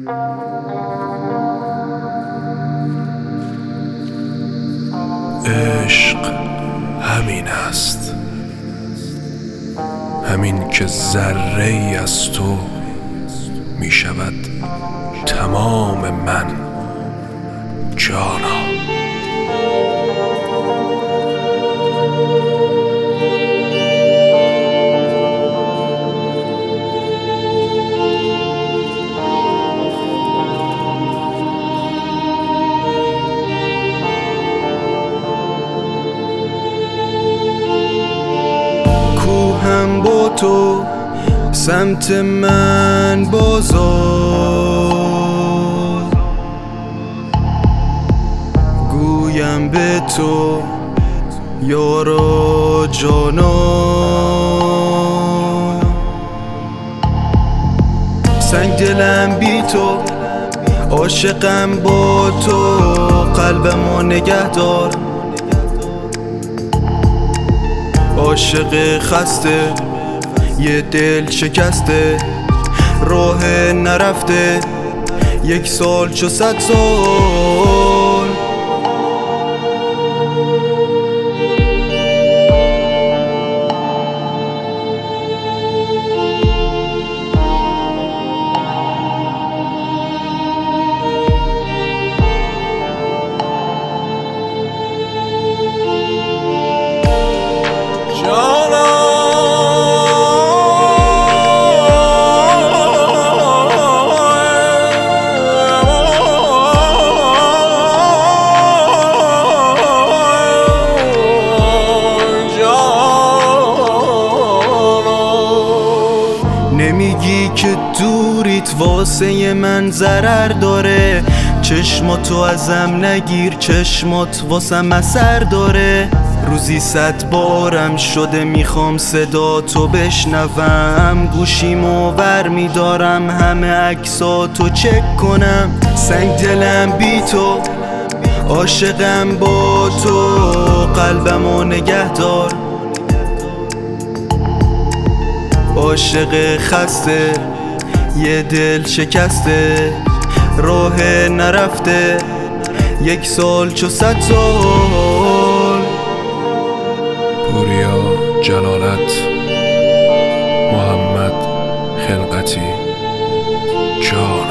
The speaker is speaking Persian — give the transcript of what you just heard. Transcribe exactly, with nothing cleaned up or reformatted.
عشق همین است، همین که ذره ای از تو می شود تمام من جانا. کوهم با تو سمت من بازار، گویم به تو یارا جانا. سنگ دلم بی تو، عاشقم با تو، قلبمو نگه دار. عاشق خسته، یه دل شکسته، راه نرفته، یک سال چو صد سال. نمیگی که دوریت واسه من ضرر داره، چشماتو ازم نگیر، چشمات واسم اثر داره. روزی صد بارم شده میخوام صدا تو بشنوم، گوشیمو ور میدارم همه عکساتو چک کنم. سنگ دلم بی تو، عاشقم با تو، قلبمو نگه دار. عاشق خسته، یه دل شکسته، راه نرفته، یک سال چو صد سال. پوریا جلالت، محمد خلقتی، جان.